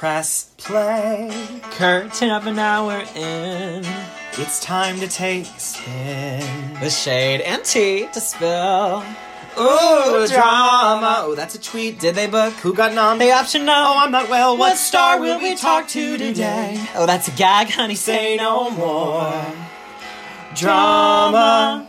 Press play. Curtain up an hour in. It's time to take a spin. With shade and tea to spill. Ooh, drama. Oh, that's a tweet. Did they book? Who got nom? The option no. Oh, I'm not well. What star will we talk to today? Oh, that's a gag, honey. Say no more. Drama.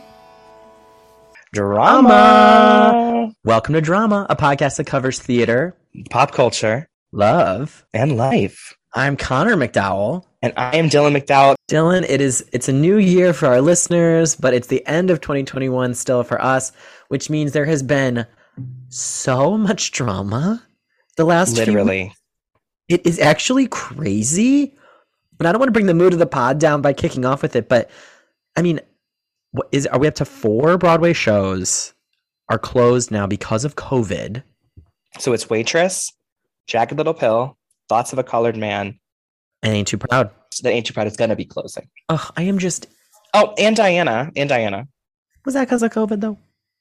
Drama. Welcome to Drama, a podcast that covers theater, Pop culture. love, And life. I'm Connor McDowell. And I am Dylan McDowell. Dylan, it's a new year for our listeners, but it's the end of 2021 still for us, which means there has been so much drama the last Literally. It is actually crazy, but I don't want to bring the mood of the pod down by kicking off with it, but I mean, are we up to 4 Broadway shows are closed now because of COVID? So it's Waitress, Jagged Little Pill, Thoughts of a Colored Man, And Ain't Too Proud. so that Ain't Too Proud is going to be closing. Ugh, I am just... Oh, and Diana. Was that because of COVID, though?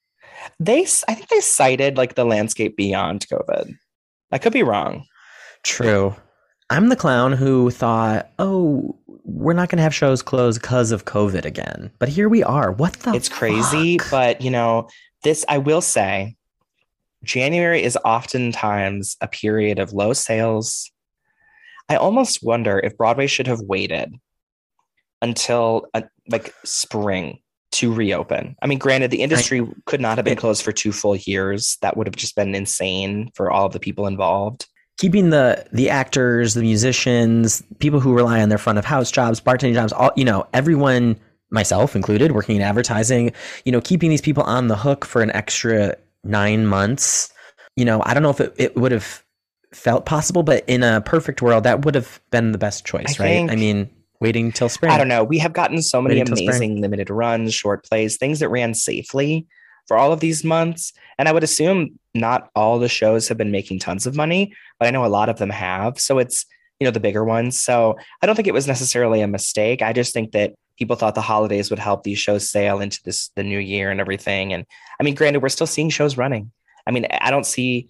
I think they cited like the landscape beyond COVID. I could be wrong. True. I'm the clown who thought, oh, we're not going to have shows closed because of COVID again. But here we are. What the It's crazy, fuck? but this, I will say, January is oftentimes a period of low sales. I almost wonder if Broadway should have waited until spring to reopen. I mean, granted, the industry could not have been closed for 2 full years. That would have just been insane for all of the people involved. Keeping the actors, the musicians, people who rely on their front of house jobs, bartending jobs, all, everyone, myself included, working in advertising, keeping these people on the hook for an extra 9 months. I don't know if it would have felt possible, but in a perfect world, that would have been the best choice, right? I mean, waiting till spring. I don't know. We have gotten so many Waiting till amazing limited runs, short plays, things that ran safely for all of these months. And I would assume not all the shows have been making tons of money, but I know a lot of them have. So it's, the bigger ones. So I don't think it was necessarily a mistake. I just think that people thought the holidays would help these shows sail into the new year and everything. And I mean, granted, we're still seeing shows running. I mean, I don't see,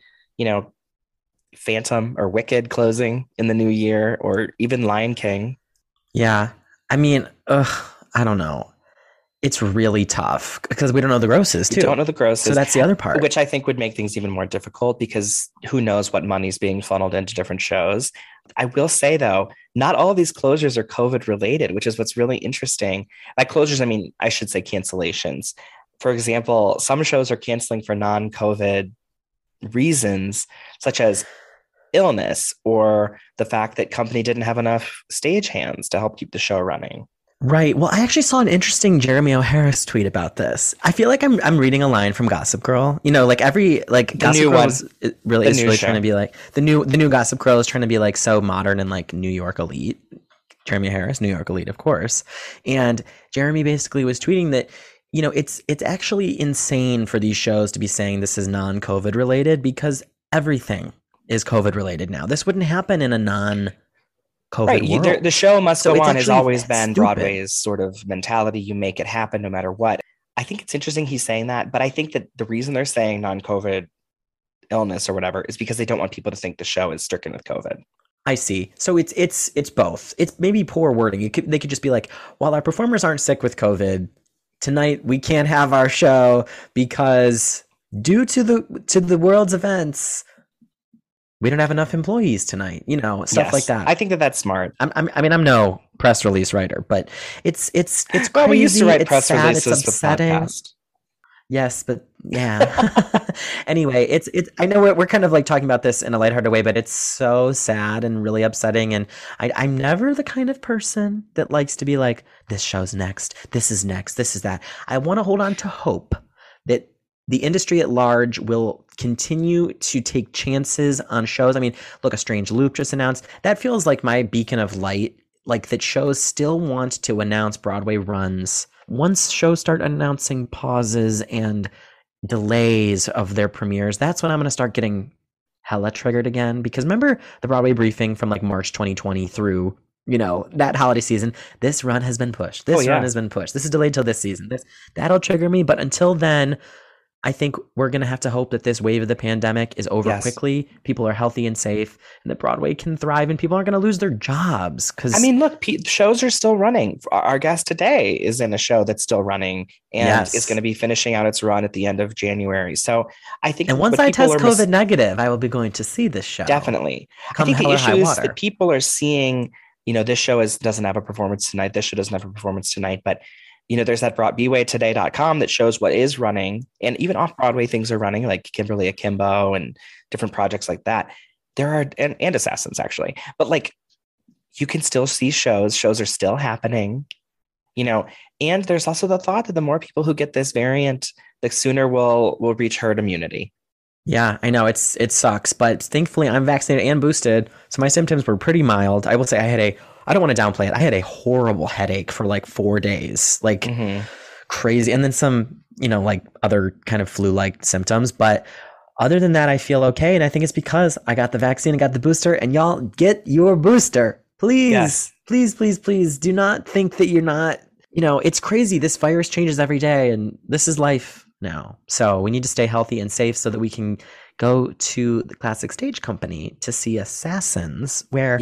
Phantom or Wicked closing in the new year, or even Lion King. Yeah. I mean, I don't know. It's really tough because we don't know the grosses too. We don't know the grosses. So that's the other part. Which I think would make things even more difficult because who knows what money's being funneled into different shows. I will say, though, not all of these closures are COVID related, which is what's really interesting. By closures, I mean, I should say cancellations. For example, some shows are canceling for non-COVID reasons, such as illness or the fact that company didn't have enough stagehands to help keep the show running. Right. Well, I actually saw an interesting Jeremy O'Harris tweet about this. I feel like I'm reading a line from Gossip Girl. Gossip Girl is really trying to be like the new Gossip Girl is trying to be like so modern and like New York elite. Jeremy O'Harris, New York elite, of course. And Jeremy basically was tweeting that it's actually insane for these shows to be saying this is non-COVID related because everything is COVID related now. This wouldn't happen in a non-COVID world. The show must So go it's on has actually always been stupid. Broadway's sort of mentality. You make it happen no matter what. I think it's interesting he's saying that, but I think that the reason they're saying non-COVID illness or whatever is because they don't want people to think the show is stricken with COVID. I see. So it's both. It's maybe poor wording. They could just be like, while our performers aren't sick with COVID, tonight we can't have our show because due to the world's events, we don't have enough employees tonight, stuff like that. I think that's smart. I'm no press release writer, but it's crazy. Well, we used to write it's press sad, releases it's for upsetting. podcast. Yes, but yeah. Anyway, it's I know we're kind of like talking about this in a lighthearted way, but it's so sad and really upsetting. And I'm never the kind of person that likes to be like, this show's next, this is next, this is that. I want to hold on to hope that the industry at large will continue to take chances on shows. I mean, look, A Strange Loop just announced. That feels like my beacon of light, like that shows still want to announce Broadway runs. Once shows start announcing pauses and delays of their premieres, that's when I'm going to start getting hella triggered again. Because remember the Broadway briefing from like March 2020 through, that holiday season? This run has been pushed. This run has been pushed. This is delayed till this season. That'll trigger me. But until then, I think we're going to have to hope that this wave of the pandemic is over quickly. People are healthy and safe, and that Broadway can thrive, and people aren't going to lose their jobs. Because I mean, look, shows are still running. Our guest today is in a show that's still running, and is going to be finishing out its run at the end of January. So I think, and once I test COVID negative, I will be going to see this show. Definitely. I think the issue is that people are seeing, this show doesn't have a performance tonight. This show doesn't have a performance tonight, but there's that BWayToday.com that shows what is running, and even off-Broadway things are running, like Kimberly Akimbo and different projects like that. There are, and Assassins actually, but like you can still see shows are still happening, and there's also the thought that the more people who get this variant, the sooner we'll reach herd immunity. Yeah, I know it sucks, but thankfully I'm vaccinated and boosted, so my symptoms were pretty mild. I will say I don't want to downplay it. I had a horrible headache for like 4 days, like crazy. And then some, like other kind of flu-like symptoms. But other than that, I feel okay. And I think it's because I got the vaccine and got the booster, and y'all get your booster. Please, please, please, please do not think that you're not, it's crazy. This virus changes every day, and this is life now. So we need to stay healthy and safe so that we can go to the Classic Stage Company to see Assassins, where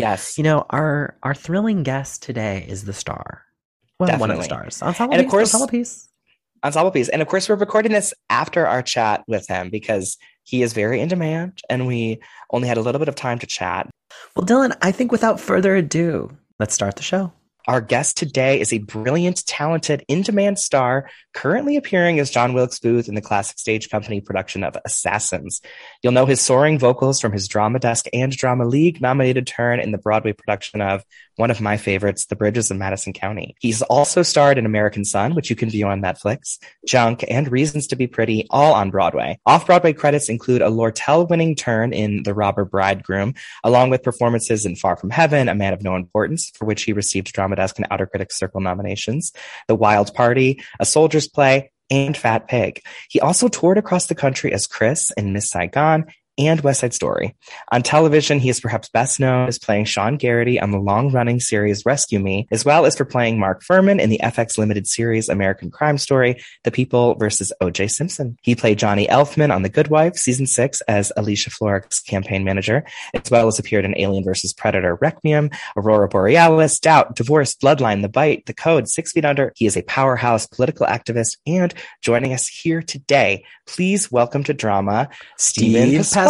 our thrilling guest today is the star. Well, definitely. One of the stars. And of course, Ensemble piece. And of course, we're recording this after our chat with him because he is very in demand, and we only had a little bit of time to chat. Well, Dylan, I think without further ado, let's start the show. Our guest today is a brilliant, talented, in-demand star currently appearing as John Wilkes Booth in the Classic Stage Company production of Assassins. You'll know his soaring vocals from his Drama Desk and Drama League nominated turn in the Broadway production of one of my favorites, The Bridges of Madison County. He's also starred in American Son, which you can view on Netflix, Junk, and Reasons to be Pretty, all on Broadway. Off-Broadway credits include a Lortel-winning turn in The Robber Bridegroom, along with performances in Far From Heaven, A Man of No Importance, for which he received Drama Desk and Outer Critics Circle nominations, The Wild Party, A Soldier's Play, and Fat Pig. He also toured across the country as Chris in Miss Saigon and West Side Story. On television, he is perhaps best known as playing Sean Garrity on the long-running series Rescue Me, as well as for playing Mark Furman in the FX limited series American Crime Story, The People vs. O.J. Simpson. He played Johnny Elfman on The Good Wife, Season 6 as Alicia Florrick's campaign manager, as well as appeared in Alien vs. Predator Requiem, Aurora Borealis, Doubt, Divorce, Bloodline, The Bite, The Code, 6 Feet Under. He is a powerhouse political activist, and joining us here today, please welcome to Drama, Stephen Pasquale.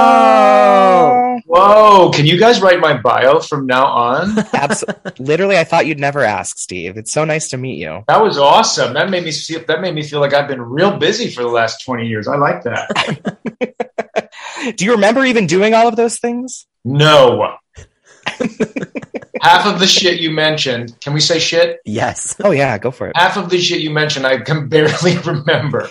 Whoa, can you guys write my bio from now on? Absolutely. Literally, I thought you'd never ask, Steve. It's so nice to meet you. That was awesome. That made me feel like I've been real busy for the last 20 years. I like that. Do you remember even doing all of those things? No. Half of the shit you mentioned, can we say shit? Yes. Oh yeah, go for it. Half of the shit you mentioned, I can barely remember.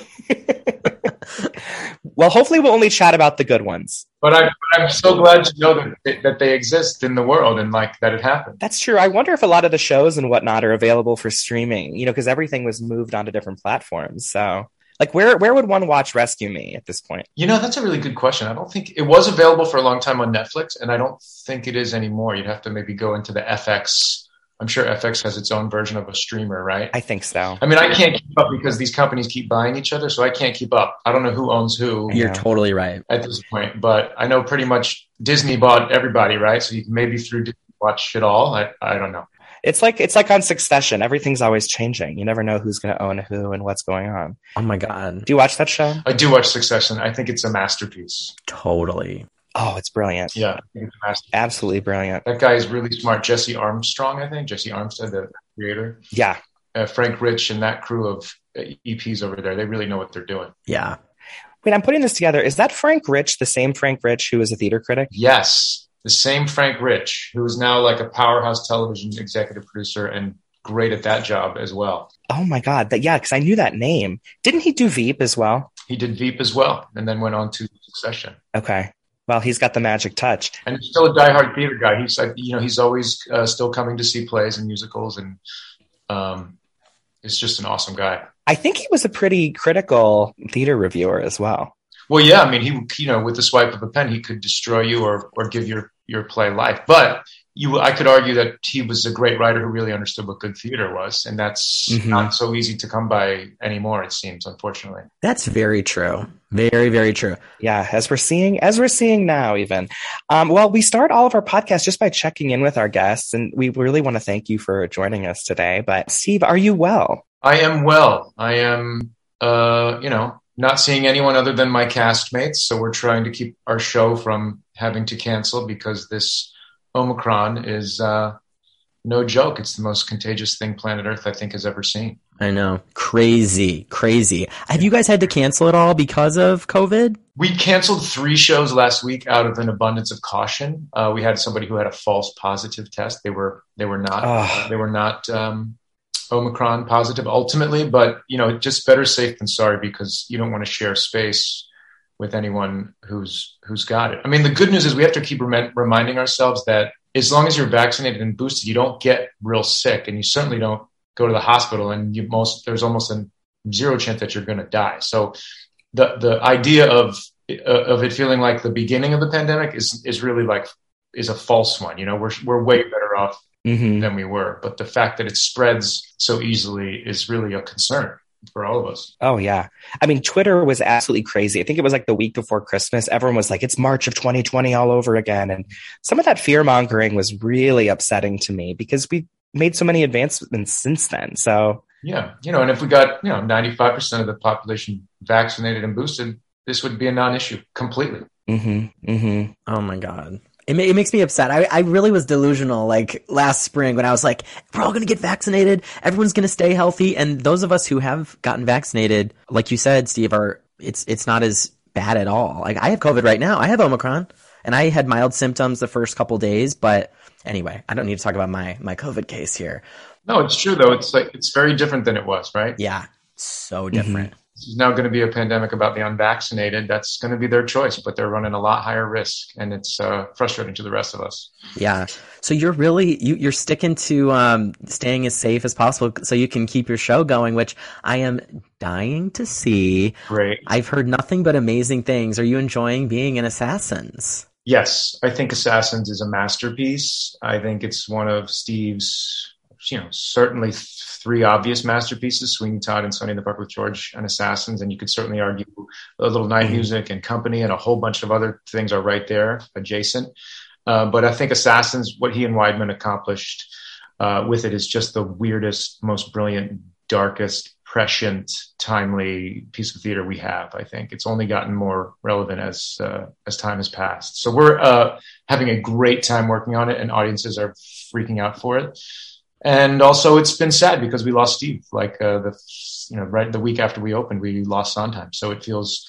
Well, hopefully we'll only chat about the good ones. But I'm so glad to know that they exist in the world and like that it happened. That's true. I wonder if a lot of the shows and whatnot are available for streaming, because everything was moved onto different platforms. So like where would one watch Rescue Me at this point? That's a really good question. I don't think it was available for a long time on Netflix, and I don't think it is anymore. You'd have to maybe go into the FX. I'm sure FX has its own version of a streamer, right? I think so. I mean, I can't keep up because these companies keep buying each other, so I can't keep up. I don't know who owns who. You're totally right. At this point, but I know pretty much Disney bought everybody, right? So you can maybe through Disney watch it all. I don't know. It's like on Succession. Everything's always changing. You never know who's going to own who and what's going on. Oh my God. Do you watch that show? I do watch Succession. I think it's a masterpiece. Totally. Oh, it's brilliant. Yeah. I think it's a masterpiece. Absolutely brilliant. That guy is really smart. Jesse Armstrong, I think. Jesse Armstead, the creator. Yeah. Frank Rich and that crew of EPs over there, they really know what they're doing. Yeah. Wait, I'm putting this together. Is that Frank Rich the same Frank Rich who was a theater critic? Yes. The same Frank Rich, who is now like a powerhouse television executive producer and great at that job as well. Oh my God. Because I knew that name. Didn't he do Veep as well? He did Veep as well, and then went on to Succession. Okay. Well, he's got the magic touch. And he's still a diehard theater guy. He's like, he's always still coming to see plays and musicals, and is just an awesome guy. I think he was a pretty critical theater reviewer as well. Well, yeah. I mean, he with the swipe of a pen, he could destroy you or give your play life. But I could argue that he was a great writer who really understood what good theater was, and that's not so easy to come by anymore, it seems, unfortunately. That's very true. Very, very true. Yeah, as we're seeing now, even. Well, we start all of our podcasts just by checking in with our guests, and we really want to thank you for joining us today. But Steve, are you well? I am well. I am, not seeing anyone other than my castmates, so we're trying to keep our show from having to cancel because this Omicron is no joke. It's the most contagious thing planet Earth, I think, has ever seen. I know. Crazy. Have you guys had to cancel it all because of COVID? We canceled 3 shows last week out of an abundance of caution. We had somebody who had a false positive test. They were not Omicron positive ultimately, but just better safe than sorry, because you don't want to share space with anyone who's got it. I mean, the good news is we have to keep reminding ourselves that as long as you're vaccinated and boosted, you don't get real sick, and you certainly don't go to the hospital, and there's almost a 0 chance that you're going to die. So the idea of it feeling like the beginning of the pandemic is really is a false one. We're way better off than we were, but the fact that it spreads so easily is really a concern for all of us. Oh, yeah. I mean, Twitter was absolutely crazy. I think it was like the week before Christmas. Everyone was like, it's March of 2020 all over again. And some of that fear mongering was really upsetting to me because we made so many advancements since then. So, yeah, and if we got, 95% of the population vaccinated and boosted, this would be a non-issue completely. Oh, my God. It makes me upset. I really was delusional like last spring when I was like, we're all going to get vaccinated. Everyone's going to stay healthy. And those of us who have gotten vaccinated, like you said, Steve, it's not as bad at all. Like I have COVID right now. I have Omicron and I had mild symptoms the first couple days. But anyway, I don't need to talk about my COVID case here. No, it's true though. It's very different than it was, right? Yeah. So different. This is now going to be a pandemic about the unvaccinated. That's going to be their choice, but they're running a lot higher risk, and it's frustrating to the rest of us. Yeah. So you're really you're sticking to staying as safe as possible so you can keep your show going, which I am dying to see. Great. I've heard nothing but amazing things. Are you enjoying being in Assassins? Yes, I think Assassins is a masterpiece. I think it's one of Steve's, certainly 3 obvious masterpieces, Sweeney Todd and Sunny in the Park with George and Assassins. And you could certainly argue A Little Night Music and Company and a whole bunch of other things are right there adjacent. But I think Assassins, what he and Weidman accomplished with it is just the weirdest, most brilliant, darkest, prescient, timely piece of theater we have. I think it's only gotten more relevant as time has passed. So we're having a great time working on it, and audiences are freaking out for it. And also, it's been sad because we lost Steve. Right the week after we opened, we lost Sondheim. So it feels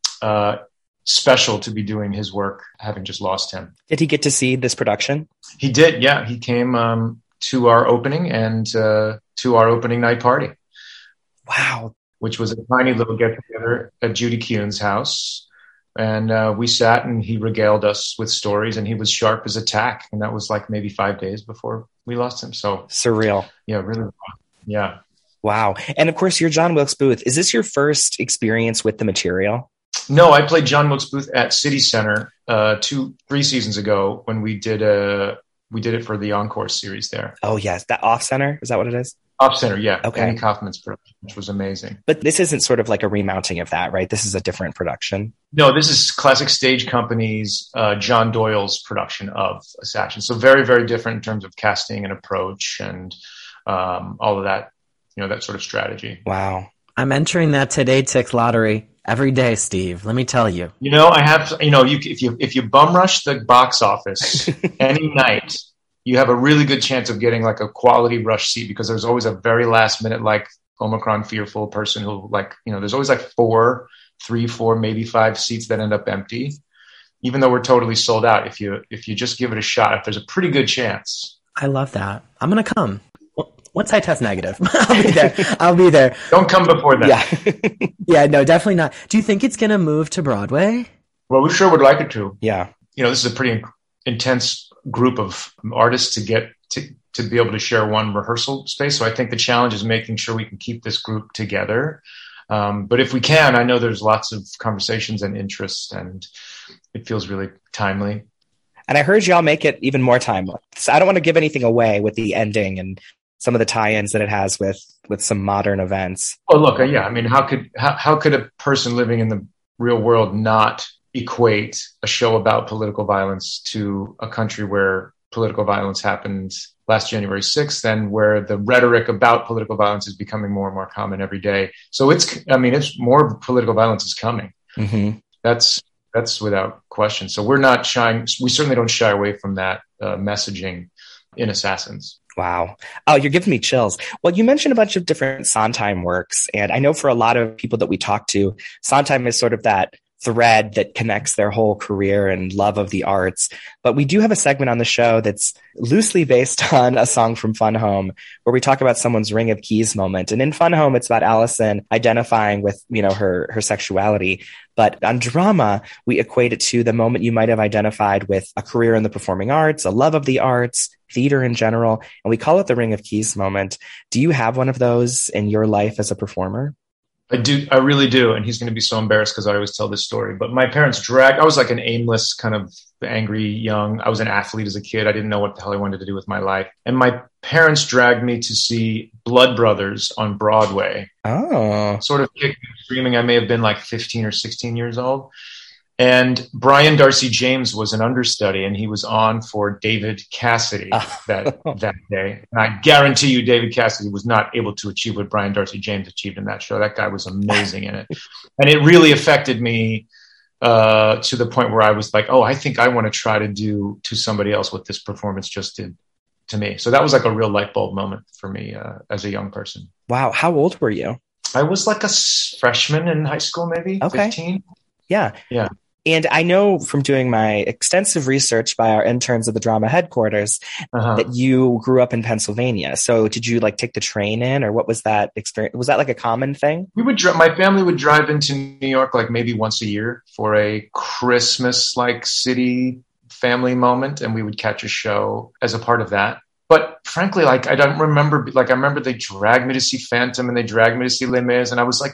special to be doing his work, having just lost him. Did he get to see this production? He did. Yeah, he came to our opening and to our opening night party. Wow, which was a tiny little get together at Judy Kuhn's house. And we sat and he regaled us with stories, and he was sharp as a tack. And that was like maybe 5 days before we lost him. So surreal. Yeah, really. Yeah. Wow. And of course, you're John Wilkes Booth. Is this your first experience with the material? No, I played John Wilkes Booth at City Center 3 seasons ago when we did it for the Encore series there. Oh, yes. That Off Center? Is that what it is? Off Center, yeah. Okay. Andy Kaufman's production, which was amazing. But this isn't sort of like a remounting of that, right? This is a different production. No, this is Classic Stage Company's John Doyle's production of Assassins. So very, very different in terms of casting and approach and all of that, that sort of strategy. Wow. I'm entering that Today Tix lottery every day, Steve. Let me tell you. I have, if you bum rush the box office any night, you have a really good chance of getting like a quality rush seat, because there's always a very last minute, like Omicron fearful person who there's always like 3, 4, maybe 5 seats that end up empty, even though we're totally sold out. If you just give it a shot, if there's a pretty good chance. I love that. I'm going to come. Once I test negative, I'll be there. Don't come before that. Yeah. Yeah, no, definitely not. Do you think it's going to move to Broadway? Well, we sure would like it to. Yeah. This is a pretty intense group of artists to get to be able to share one rehearsal space. So I think the challenge is making sure we can keep this group together. But if we can, I know there's lots of conversations and interest, and it feels really timely. And I heard y'all make it even more timeless. So I don't want to give anything away with the ending and some of the tie-ins that it has with some modern events. Well, look, yeah, I mean, how could a person living in the real world not equate a show about political violence to a country where political violence happened last January 6th, and where the rhetoric about political violence is becoming more and more common every day. So it's more political violence is coming. Mm-hmm. That's without question. So we're not shying. We certainly don't shy away from that messaging in Assassins. Wow. Oh, you're giving me chills. Well, you mentioned a bunch of different Sondheim works, and I know for a lot of people that we talk to, Sondheim is sort of that thread that connects their whole career and love of the arts. But we do have a segment on the show that's loosely based on a song from Fun Home, where we talk about someone's Ring of Keys moment. And in Fun Home, it's about Allison identifying with, her sexuality. But on Drama, we equate it to the moment you might have identified with a career in the performing arts, a love of the arts, theater in general. And we call it the Ring of Keys moment. Do you have one of those in your life as a performer? I do. I really do. And he's going to be so embarrassed because I always tell this story. But my parents I was like an aimless, kind of angry young. I was an athlete as a kid. I didn't know what the hell I wanted to do with my life. And my parents dragged me to see Blood Brothers on Broadway. Oh. Sort of kicking and screaming. I may have been like 15 or 16 years old. And Brian Darcy James was an understudy, and he was on for David Cassidy that day. And I guarantee you David Cassidy was not able to achieve what Brian Darcy James achieved in that show. That guy was amazing in it. And it really affected me to the point where I was like, oh, I think I want to try to do to somebody else what this performance just did to me. So that was like a real light bulb moment for me as a young person. Wow. How old were you? I was like a freshman in high school, maybe. Okay. 15. Yeah. Yeah. And I know from doing my extensive research by our interns at the Drama headquarters that you grew up in Pennsylvania. So did you take the train in, or what was that experience? Was that like a common thing? My family would drive into New York like maybe once a year for a Christmas city family moment, and we would catch a show as a part of that. But frankly, I don't remember, I remember they dragged me to see Phantom and they dragged me to see Les Mis, and I was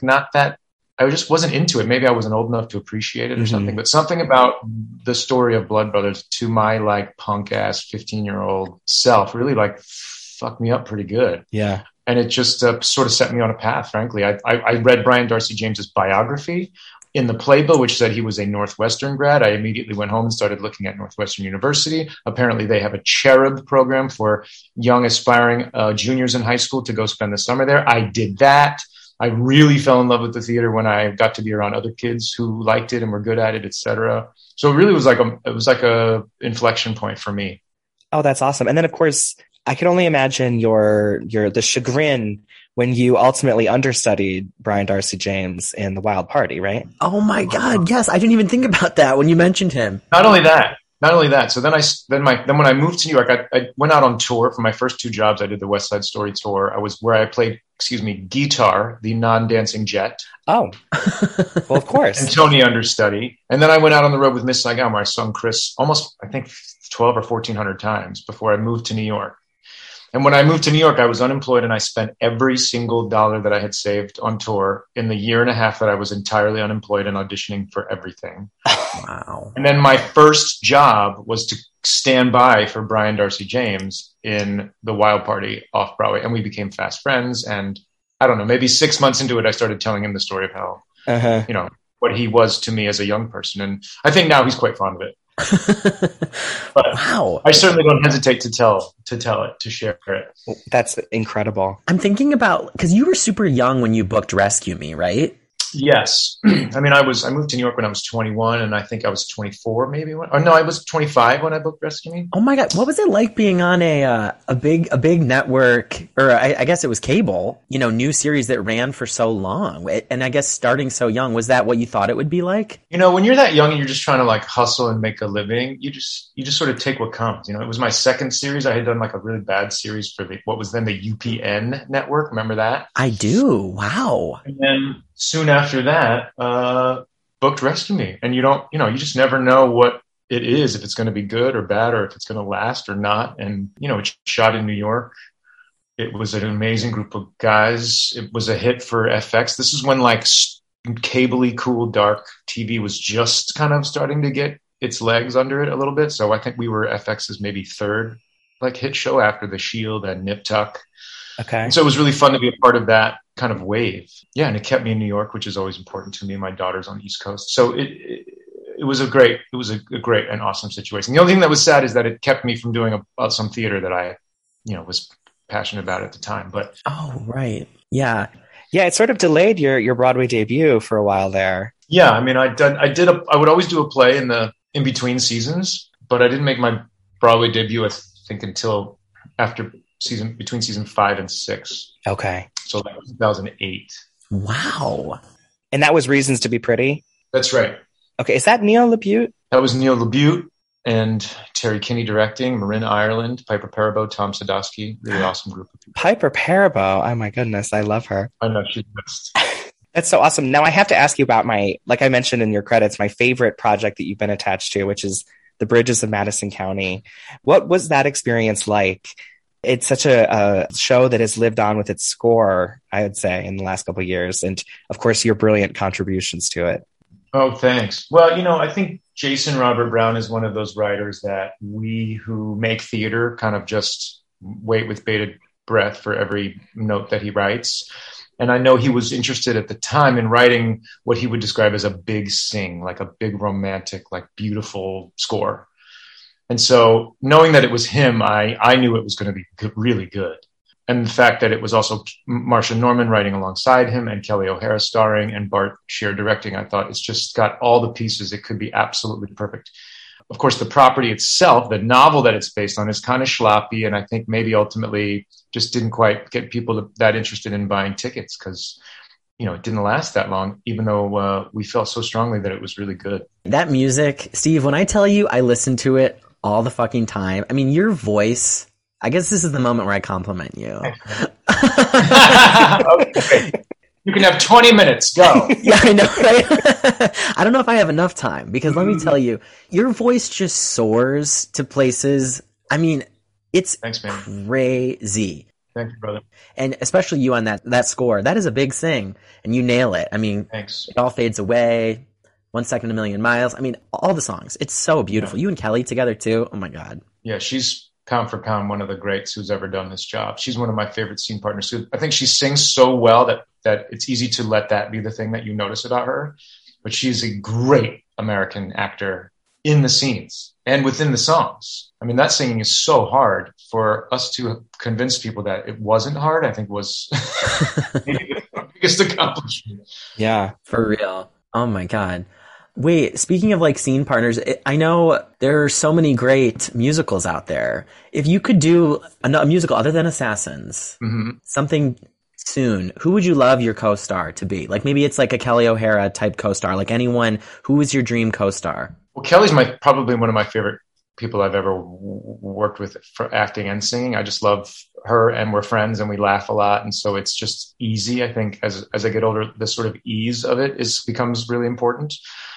I just wasn't into it. Maybe I wasn't old enough to appreciate it or something, but something about the story of Blood Brothers to my punk ass 15-year-old self really fucked me up pretty good. Yeah. And it just sort of set me on a path, frankly. I read Brian Darcy James's biography in the playbill, which said he was a Northwestern grad. I immediately went home and started looking at Northwestern University. Apparently they have a Cherub program for young aspiring juniors in high school to go spend the summer there. I did that. I really fell in love with the theater when I got to be around other kids who liked it and were good at it, etc. So it really was like a inflection point for me. Oh, that's awesome. And then of course, I can only imagine the chagrin when you ultimately understudied Brian Darcy James in The Wild Party, right? Oh my God, yes. I didn't even think about that when you mentioned him. Not only that. So then when I moved to New York, I went out on tour for my first 2 jobs. I did the West Side Story tour. I was where I played, Guitar, the non-dancing jet. Oh, well, of course. And Tony understudy. And then I went out on the road with Miss Saigon, where I sung Chris almost, I think, 12 or 1,400 times before I moved to New York. And when I moved to New York, I was unemployed, and I spent every single dollar that I had saved on tour in the year and a half that I was entirely unemployed and auditioning for everything. Wow. And then my first job was to stand by for Brian Darcy James in The Wild Party off Broadway. And we became fast friends. And I don't know, maybe 6 months into it, I started telling him the story of how, what he was to me as a young person. And I think now he's quite fond of it. But wow. I certainly don't hesitate to tell it, to share it. That's incredible. I'm thinking about, because you were super young when you booked Rescue Me, right? Yes. I mean, I moved to New York when I was 21, and I think I was 24 maybe. I was 25 when I booked Rescue Me. Oh my God. What was it like being on a big network, or I guess it was cable, new series that ran for so long? And I guess starting so young, was that what you thought it would be like? When you're that young and you're just trying to hustle and make a living, you just sort of take what comes. It was my second series. I had done a really bad series for what was then the UPN network. Remember that? I do. Wow. And then soon after that, booked Rescue Me. And you just never know what it is, if it's going to be good or bad, or if it's going to last or not. And, it's shot in New York. It was an amazing group of guys. It was a hit for FX. This is when cabley, cool, dark TV was just kind of starting to get its legs under it a little bit. So I think we were FX's maybe third like hit show after The Shield and Nip Tuck. Okay. And so it was really fun to be a part of that kind of wave. Yeah, and it kept me in New York, which is always important to me. My daughter's on the East Coast, so it was a great and awesome situation. The only thing that was sad is that it kept me from doing some theater that I, was passionate about at the time. But Oh, right. Yeah. Yeah, it sort of delayed your Broadway debut for a while there. yeah, I mean, I would always do a play in between seasons, but I didn't make my Broadway debut, I think, until between season 5 and 6. Okay. So that was 2008. Wow. And that was Reasons to Be Pretty? That's right. Okay, is that Neil LaBute? That was Neil LaBute and Terry Kinney directing, Marin Ireland, Piper Perabo, Tom Sadowski. Really awesome group of people. Piper Perabo. Oh my goodness, I love her. I know, she's best. That's so awesome. Now I have to ask you about like I mentioned in your credits, my favorite project that you've been attached to, which is The Bridges of Madison County. What was that experience like? It's such a show that has lived on with its score, I would say, in the last couple of years. And of course, your brilliant contributions to it. Oh, thanks. Well, I think Jason Robert Brown is one of those writers that we who make theater kind of just wait with bated breath for every note that he writes. And I know he was interested at the time in writing what he would describe as a big sing, like a big romantic, like beautiful score. And so knowing that it was him, I knew it was going to be really good. And the fact that it was also Marsha Norman writing alongside him and Kelly O'Hara starring and Bart Shear directing, I thought it's just got all the pieces. It could be absolutely perfect. Of course, the property itself, the novel that it's based on, is kind of sloppy. And I think maybe ultimately just didn't quite get people that interested in buying tickets because, it didn't last that long, even though we felt so strongly that it was really good. That music, Steve, when I tell you I listen to it all the fucking time, I mean, your voice, I guess this is the moment where I compliment you. Okay. You can have 20 minutes. Go. Yeah, I know, right? I don't know if I have enough time because let me tell you, your voice just soars to places. I mean, it's Thanks, man. crazy. Thank you, brother. And especially you on that score. That is a big thing. And you nail it. I mean, Thanks. It All Fades Away, 1 Second a Million Miles. I mean, all the songs. It's so beautiful. You and Kelly together too. Oh my God. Yeah, she's pound for pound one of the greats who's ever done this job. She's one of my favorite scene partners. I think she sings so well that it's easy to let that be the thing that you notice about her. But she's a great American actor in the scenes and within the songs. I mean, that singing is so hard. For us to convince people that it wasn't hard, I think was maybe the biggest accomplishment. Yeah. For real. Oh my God. Wait, speaking of like scene partners, I know there are so many great musicals out there. If you could do a musical other than Assassins, something soon, who would you love your co-star to be? Like maybe it's like a Kelly O'Hara type co-star, like anyone. Who is your dream co-star? Well, Kelly's probably one of my favorite people I've ever worked with for acting and singing. I just love her, and we're friends and we laugh a lot. And so it's just easy. I think as I get older, the sort of ease of it becomes really important.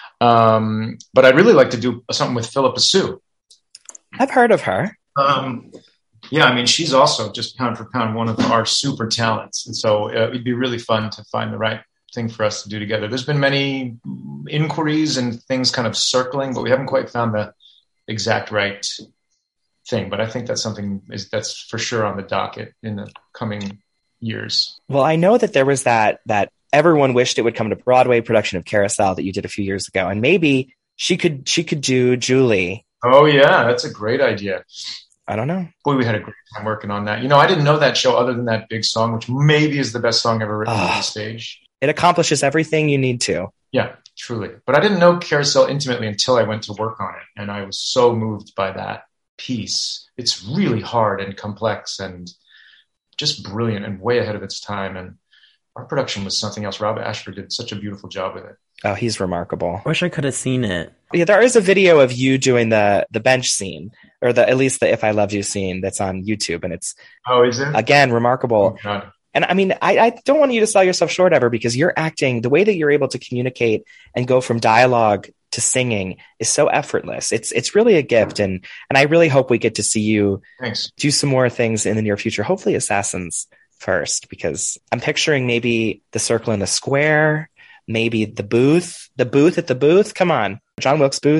But I'd really like to do something with Philippa Sue. I've heard of her. Yeah, I mean, she's also just pound for pound one of our super talents. And so it'd be really fun to find the right thing for us to do together. There's been many inquiries and things kind of circling, but we haven't quite found the exact right thing. But I think that's that's for sure on the docket in the coming years. Well, I know that there was that everyone wished it would come to Broadway production of Carousel that you did a few years ago. And maybe she could do Julie. Oh yeah, that's a great idea. I don't know. Boy, we had a great time working on that. I didn't know that show other than that big song, which maybe is the best song ever written on the stage. It accomplishes everything you need to. Yeah, truly. But I didn't know Carousel intimately until I went to work on it. And I was so moved by that piece. It's really hard and complex and just brilliant and way ahead of its time. And our production was something else. Rob Ashford did such a beautiful job with it. Oh, he's remarkable. I wish I could have seen it. Yeah, there is a video of you doing the bench scene, or at least the If I Loved You scene that's on YouTube. And it's, is it? Again, remarkable. Oh, God. And I mean, I don't want you to sell yourself short ever, because your acting, the way that you're able to communicate and go from dialogue to singing is so effortless. It's really a gift. And I really hope we get to see you do some more things in the near future. Hopefully Assassins first, because I'm picturing maybe The Circle in the Square, maybe the booth at the booth. Come on, John Wilkes Booth.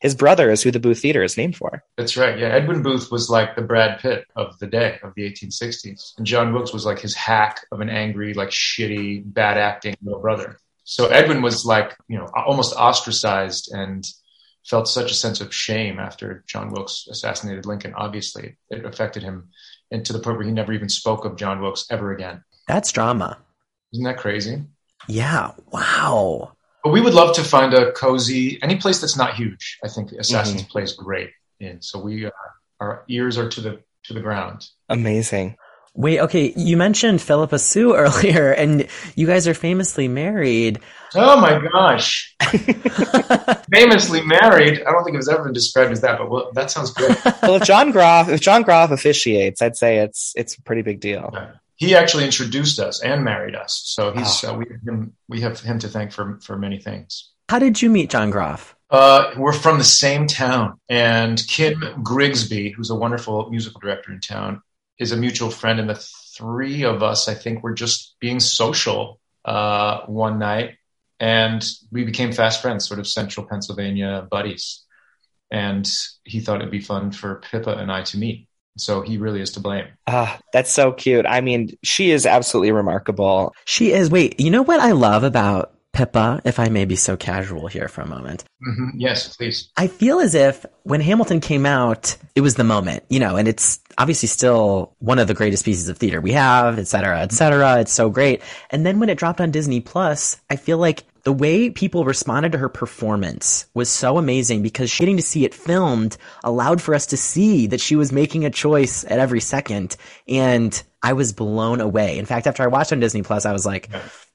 his brother is who the Booth Theater is named for. That's right. Yeah, Edwin Booth was like the Brad Pitt of the day, of the 1860s. And John Wilkes was like his hack of an angry, like shitty, bad acting little brother. So Edwin was like, almost ostracized and felt such a sense of shame after John Wilkes assassinated Lincoln. Obviously, it affected him, and to the point where he never even spoke of John Wilkes ever again. That's drama. Isn't that crazy? Yeah. Wow. But we would love to find a cozy, any place that's not huge. I think Assassins plays great in. So our ears are to the ground. Amazing. Wait, okay. You mentioned Philippa Sue earlier, and you guys are famously married. Oh my gosh. Famously married. I don't think it was ever been described as that, but that sounds good. Well, if John Groff officiates, I'd say it's a pretty big deal. Yeah. He actually introduced us and married us. So we have him to thank for many things. How did you meet John Groff? We're from the same town, and Kim Grigsby, who's a wonderful musical director in town, is a mutual friend, and the three of us, I think, were just being social one night, and we became fast friends, sort of central Pennsylvania buddies. And he thought it'd be fun for Pippa and I to meet. So he really is to blame. That's so cute. I mean, she is absolutely remarkable. She is. Wait, you know what I love about Pippa, if I may be so casual here for a moment? Mm-hmm. Yes, please. I feel as if when Hamilton came out, it was the moment, and it's obviously still one of the greatest pieces of theater we have, et cetera, et cetera. It's so great. And then when it dropped on Disney Plus, I feel like the way people responded to her performance was so amazing, because getting to see it filmed allowed for us to see that she was making a choice at every second. And I was blown away. In fact, after I watched on Disney Plus, I was like,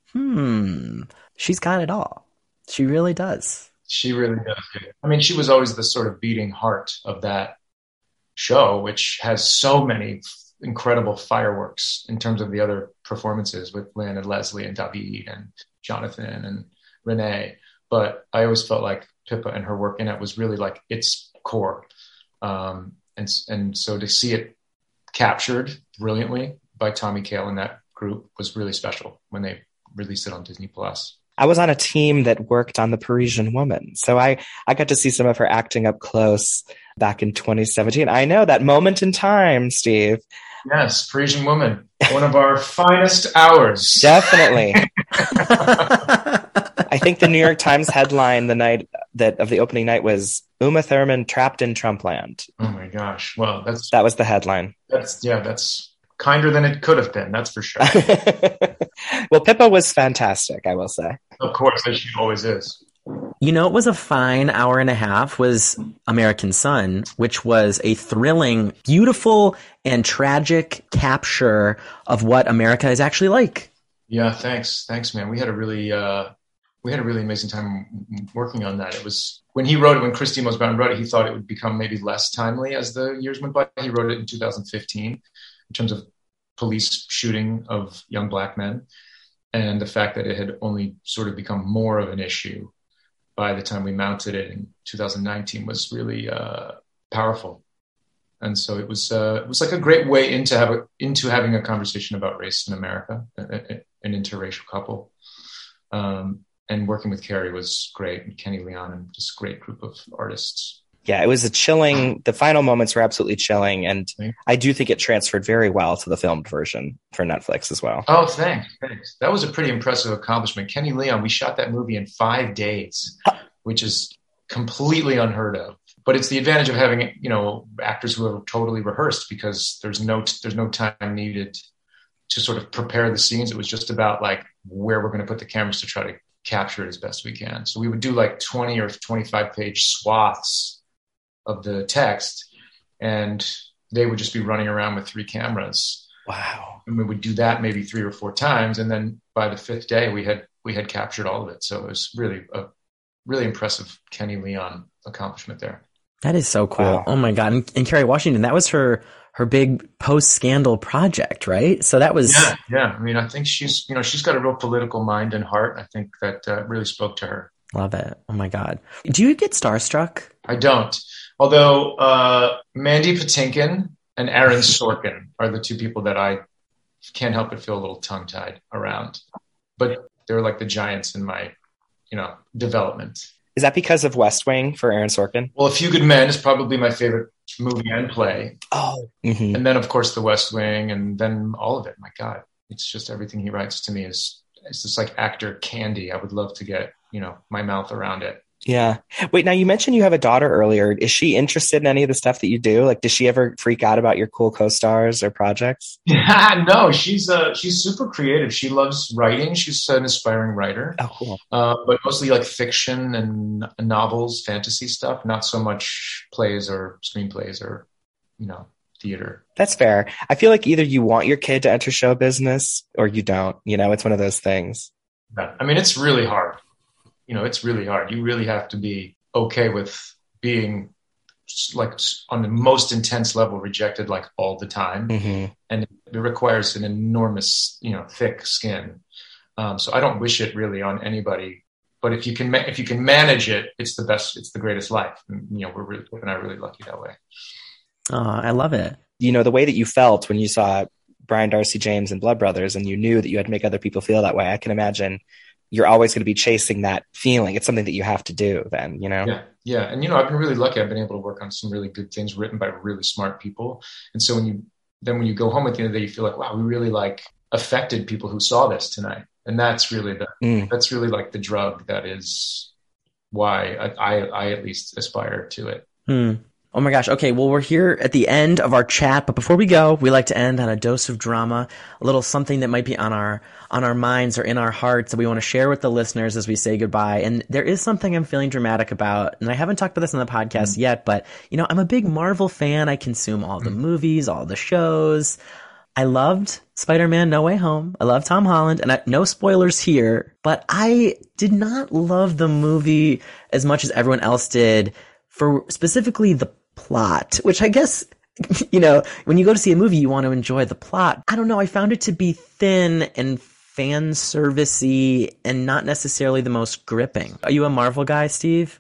she's got it all. She really does. She really does. I mean, she was always the sort of beating heart of that show, which has so many incredible fireworks in terms of the other performances with Lynn and Leslie and David and Jonathan and Renee. But I always felt like Pippa and her work in it was really like its core. And so to see it captured brilliantly by Tommy Kail and that group was really special when they released it on Disney Plus. I was on a team that worked on The Parisian Woman. So I got to see some of her acting up close back in 2017. I know that moment in time, Steve. Yes, Parisian Woman. One of our finest hours. Definitely. I think the New York Times headline the night of the opening night was Uma Thurman trapped in Trumpland. Oh my gosh. Well, that was the headline. That's kinder than it could have been. That's for sure. Well, Pippa was fantastic, I will say. Of course, as she always is. It was a fine hour and a half was American Son, which was a thrilling, beautiful, and tragic capture of what America is actually like. Yeah, thanks, man. We had a really amazing time working on that. It was when he wrote it, when Chris Demos-Brown wrote it, he thought it would become maybe less timely as the years went by. He wrote it in 2015 in terms of police shooting of young black men, and the fact that it had only sort of become more of an issue by the time we mounted it in 2019 was really powerful. And so it was like a great way into having a conversation about race in America, an interracial couple. And working with Carrie was great, and Kenny Leon, and just a great group of artists. Yeah, it was the final moments were absolutely chilling, and I do think it transferred very well to the filmed version for Netflix as well. Oh, thanks. That was a pretty impressive accomplishment. Kenny Leon, we shot that movie in 5 days, which is completely unheard of. But it's the advantage of having, actors who have totally rehearsed, because there's no time needed to sort of prepare the scenes. It was just about like where we're going to put the cameras to try to capture it as best we can. So we would do like 20 or 25 page swaths of the text, and they would just be running around with 3 cameras. Wow. And we would do that maybe 3 or 4 times. And then by the 5th day we had captured all of it. So it was really a really impressive Kenny Leon accomplishment there. That is so cool. Wow. Oh my God. And Kerry Washington, that was her big post-scandal project, right? So that was... Yeah. I mean, I think she's got a real political mind and heart. I think that really spoke to her. Love it. Oh my God. Do you get starstruck? I don't. Although Mandy Patinkin and Aaron Sorkin are the 2 people that I can't help but feel a little tongue-tied around. But they're like the giants in my, development. Is that because of West Wing for Aaron Sorkin? Well, A Few Good Men is probably my favorite movie and play. Oh. And then, of course, The West Wing, and then all of it. My God, it's just everything he writes to me is just like actor candy. I would love to get, my mouth around it. Yeah. Wait, now you mentioned you have a daughter earlier. Is she interested in any of the stuff that you do? Like, does she ever freak out about your cool co-stars or projects? Yeah, no, she's super creative. She loves writing. She's an aspiring writer. Oh, cool. But mostly like fiction and novels, fantasy stuff, not so much plays or screenplays or, theater. That's fair. I feel like either you want your kid to enter show business or you don't. It's one of those things. Yeah. I mean, it's really hard. It's really hard. You really have to be okay with being like on the most intense level rejected like all the time. Mm-hmm. And it requires an enormous, thick skin. So I don't wish it really on anybody, but if you can manage it, it's the best, it's the greatest life. And, we're really lucky that way. Oh, I love it. The way that you felt when you saw Brian Darcy James in Blood Brothers and you knew that you had to make other people feel that way. I can imagine you're always going to be chasing that feeling. It's something that you have to do then, Yeah. And, I've been really lucky. I've been able to work on some really good things written by really smart people. And so when you go home at the end of the day, you feel like, wow, we really affected people who saw this tonight. And that's really that's really like the drug that is why I at least aspire to it. Oh my gosh. Okay. Well, we're here at the end of our chat, but before we go, we like to end on a dose of drama, a little something that might be on our minds or in our hearts that we want to share with the listeners as we say goodbye. And there is something I'm feeling dramatic about, and I haven't talked about this on the podcast yet, but I'm a big Marvel fan. I consume all the movies, all the shows. I loved Spider-Man No Way Home. I love Tom Holland, and no spoilers here, but I did not love the movie as much as everyone else did for specifically the plot, which I guess, when you go to see a movie, you want to enjoy the plot. I don't know. I found it to be thin and fan servicey and not necessarily the most gripping. Are you a Marvel guy, Steve?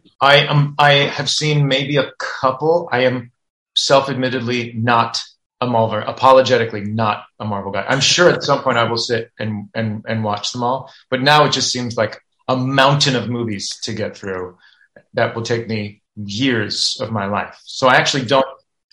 I have seen maybe a couple. I am self-admittedly not a Marvel, apologetically not a Marvel guy. I'm sure at some point I will sit and watch them all, but now it just seems like a mountain of movies to get through that will take me years of my life. So I actually don't.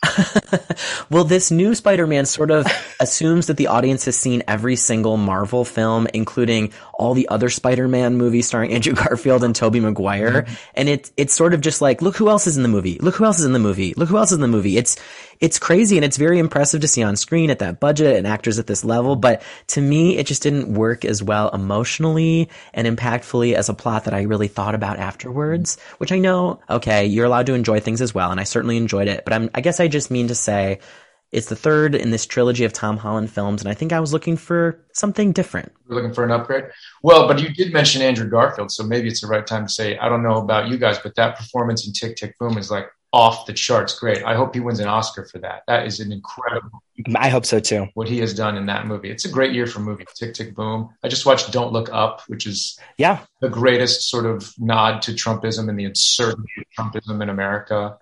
Well, this new Spider-Man sort of assumes that the audience has seen every single Marvel film, including all the other Spider-Man movies starring Andrew Garfield and Tobey Maguire. Mm-hmm. And it's sort of just like, look who else is in the movie. Look who else is in the movie. Look who else is in the movie. It's crazy, and it's very impressive to see on screen at that budget and actors at this level. But to me, it just didn't work as well emotionally and impactfully as a plot that I really thought about afterwards, which I know, okay, you're allowed to enjoy things as well. And I certainly enjoyed it, but I guess I just mean to say it's the third in this trilogy of Tom Holland films. And I think I was looking for something different. You're looking for an upgrade. Well, but you did mention Andrew Garfield. So maybe it's the right time to say, I don't know about you guys, but that performance in Tick, Tick, Boom is like off the charts great. I hope he wins an Oscar for that. That is an incredible. I hope so too. What he has done in that movie. It's a great year for movies. Tick, Tick, Boom. I just watched Don't Look Up, which is the greatest sort of nod to Trumpism and the absurdity of Trumpism in America.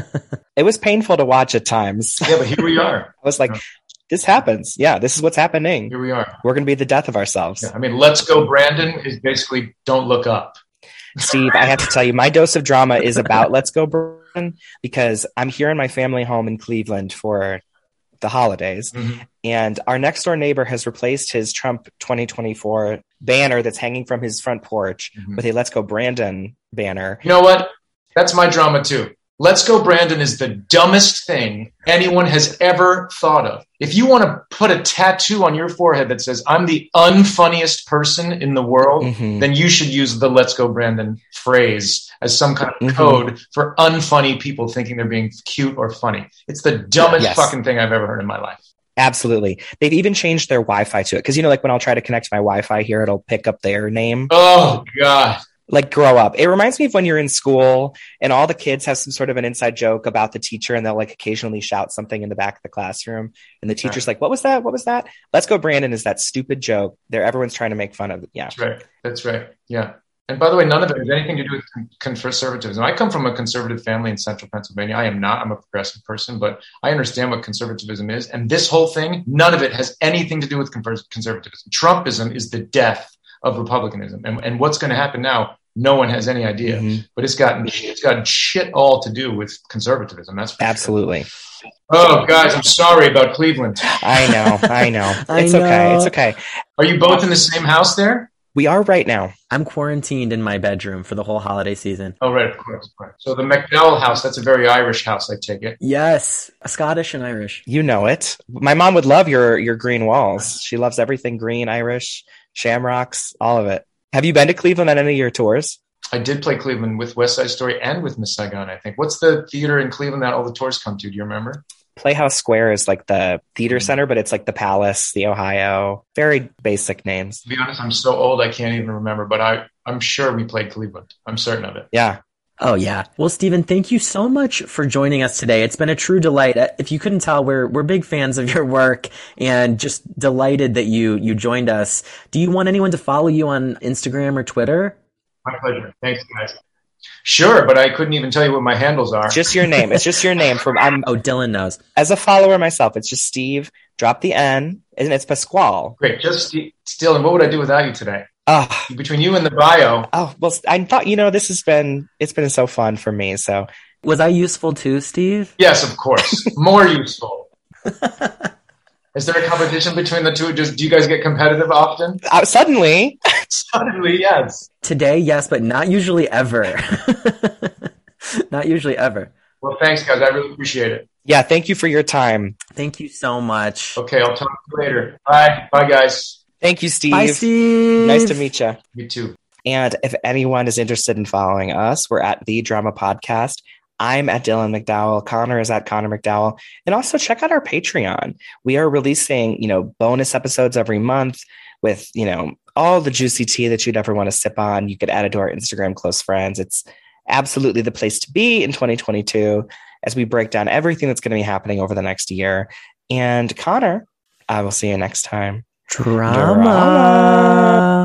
It was painful to watch at times. Yeah, but here we are. I was like, this happens. Yeah, this is what's happening. Here we are. We're going to be the death of ourselves. Yeah, I mean, Let's Go Brandon is basically Don't Look Up. Steve, I have to tell you, my dose of drama is about Let's Go Brandon because I'm here in my family home in Cleveland for the holidays. Mm-hmm. And our next door neighbor has replaced his Trump 2024 banner that's hanging from his front porch with a Let's Go Brandon banner. You know what? That's my drama too. Let's Go Brandon is the dumbest thing anyone has ever thought of. If you want to put a tattoo on your forehead that says, I'm the unfunniest person in the world, then you should use the Let's Go Brandon phrase as some kind of code for unfunny people thinking they're being cute or funny. It's the dumbest fucking thing I've ever heard in my life. Absolutely. They've even changed their Wi-Fi to it. Because, like when I'll try to connect my Wi-Fi here, it'll pick up their name. Oh, God. Like, grow up. It reminds me of when you're in school and all the kids have some sort of an inside joke about the teacher and they'll like occasionally shout something in the back of the classroom. And the teacher's like, what was that? What was that? Let's Go Brandon is that stupid joke. Everyone's trying to make fun of it. Yeah. That's right. Yeah. And by the way, none of it has anything to do with conservatism. I come from a conservative family in central Pennsylvania. I'm a progressive person, but I understand what conservatism is. And this whole thing, none of it has anything to do with conservatism. Trumpism is the death of republicanism. And what's going to happen now, No one has any idea, but it's gotten shit all to do with conservatism. That's for absolutely. Sure. Oh, guys, I'm sorry about Cleveland. I know. It's okay. Are you both in the same house there? We are right now. I'm quarantined in my bedroom for the whole holiday season. Oh, right, of course. So the McDowell house, that's a very Irish house, I take it. Yes, Scottish and Irish. You know it. My mom would love your green walls. She loves everything green, Irish, shamrocks, all of it. Have you been to Cleveland on any of your tours? I did play Cleveland with West Side Story and with Miss Saigon, I think. What's the theater in Cleveland that all the tours come to? Do you remember? Playhouse Square is like the theater center, but it's like the Palace, the Ohio. Very basic names. To be honest, I'm so old I can't even remember, but I'm sure we played Cleveland. I'm certain of it. Yeah. Oh, yeah. Well, Stephen, thank you so much for joining us today. It's been a true delight. If you couldn't tell, we're big fans of your work and just delighted that you joined us. Do you want anyone to follow you on Instagram or Twitter? My pleasure. Thanks, guys. Sure, but I couldn't even tell you what my handles are. Just your name. It's just your name. Dylan knows. As a follower myself, it's just Steve. Drop the N, and it's Pasquale. Great. Just Dylan, what would I do without you today? Oh, between you and the bio. Oh, well, I thought, it's been so fun for me. So was I useful too, Steve? Yes, of course. More useful. Is there a competition between the two? Do you guys get competitive often? Suddenly. Suddenly, yes. Today, yes, but not usually ever. Not usually ever. Well, thanks, guys. I really appreciate it. Yeah, thank you for your time. Thank you so much. Okay, I'll talk to you later. Bye. Bye, guys. Thank you, Steve. Bye, Steve. Nice to meet you. You too. And if anyone is interested in following us, we're at The Drama Podcast. I'm at Dylan McDowell. Connor is at Connor McDowell. And also check out our Patreon. We are releasing, bonus episodes every month with, all the juicy tea that you'd ever want to sip on. You could add it to our Instagram close friends. It's absolutely the place to be in 2022 as we break down everything that's going to be happening over the next year. And Connor, I will see you next time. Drama.